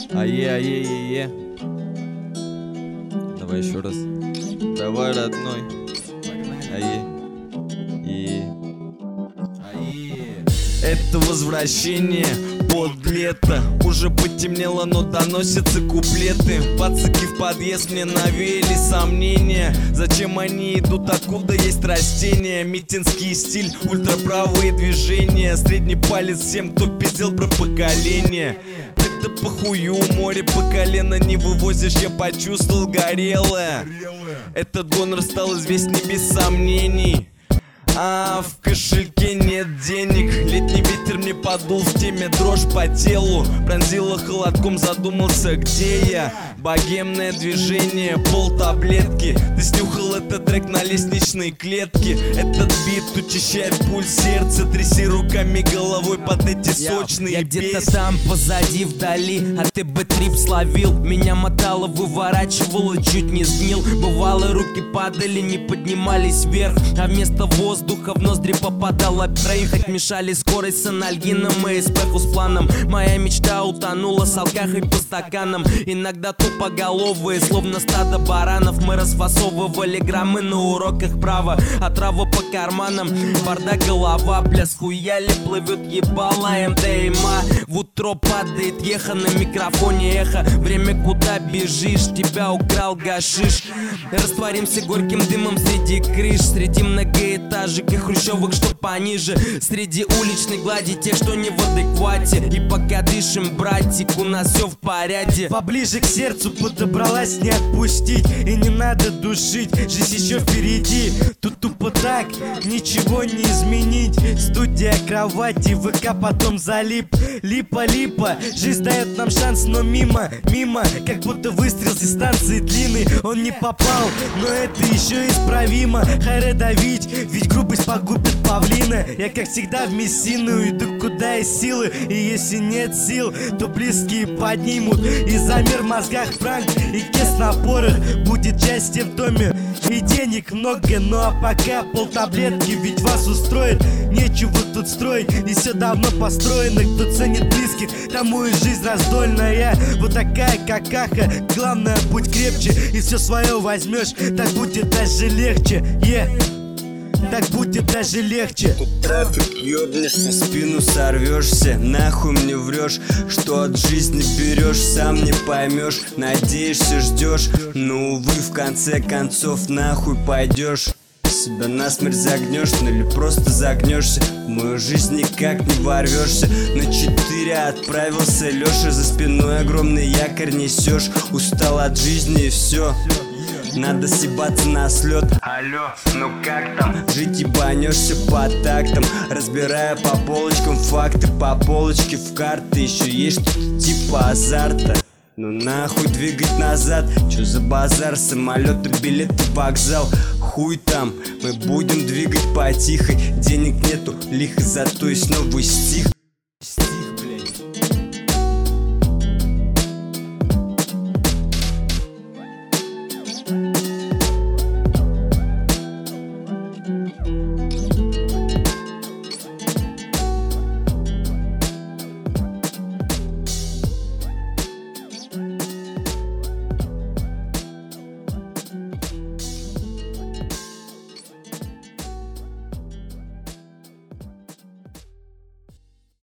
Ае. Давай еще раз. Давай, родной. Ае. Это возвращение под лето. Уже потемнело, но доносятся куплеты. Пацаки в подъезд мне навеяли сомнения. Зачем они идут, откуда есть растения? Митинский стиль, ультраправые движения. Средний палец всем, кто пиздел про поколение. Это похую, море по колено не вывозишь, я почувствовал горелое. Этот гонор стал известен без сомнений. А в кошельке нет денег. Летний ветер мне подул, в теме дрожь по телу. Пронзила холодком, задумался, где я. Богемное движение, полтаблетки. Ты снюхал этот трек на лестничной клетке. Этот бит учащает пульс сердца. Тряси руками, головой под эти сочные я где-то там позади вдали, а ты бы трип словил. Меня мотало, выворачивало, чуть не сгнил. Бывало, руки падали, не поднимались вверх, а вместо воздуха в ноздри попадало. Проехать мешали скорость с анальгином и эспеху с планом. Моя мечта утонула с алкахой по стаканам. Иногда тупоголовые, словно стадо баранов, мы расфасовывали граммы на уроках права. Отрава по карманам, бардак голова, бля, схуяли, плывет ебало МДМА. В утро падает еха, на микрофоне эхо. Время, куда бежишь, тебя украл гашиш. Растворимся горьким дымом среди крыш, среди многоэтажек и хрущевок, что пониже, среди уличной глади тех, что не в адеквате. И пока дышим, братик, у нас все в порядке. Поближе к сердцу подобралась, не отпустить. И не надо душить, жизнь еще впереди. Тут тупо так, ничего не изменить. Студия, кровати, ВК потом залип. Липа, жизнь дает нам шанс, но мимо. Как будто выстрел с дистанции длинный. Он не попал, но это еще исправимо. Хайре давить, ведь грубость погубит павлина. Я как всегда в Мессину иду, куда есть силы. И если нет сил, то близкие поднимут. И замер в мозгах франк, и кес на порох. Будет счастье в доме и денег много. Ну а пока полтаблетки, ведь вас устроит. Нечего тут строить, и все давно построено. Кто ценит близких, тому и жизнь раздольная. Вот такая какаха, главное будь крепче. И все свое возьмешь, так будет даже легче. Так будет даже легче. Тут трафик ёбнешься, спину сорвешься. Нахуй мне врешь, что от жизни берешь, сам не поймешь. Надеешься, ждешь, но увы, в конце концов нахуй пойдешь. Себя насмерть загнешь, ну или просто загнешься. В мою жизнь никак не ворвешься. На 4 отправился Леша, за спиной огромный якорь несешь. Устал от жизни и все. Надо съебаться на слет. Алло, ну как там? Жить ебанешься по тактам, разбирая по полочкам факты. По полочке в карты еще есть типа азарта. Ну нахуй двигать назад, чё за базар? Самолеты, билеты, вокзал. Хуй там, мы будем двигать по тихой. Денег нету, лихо, зато есть новый стих.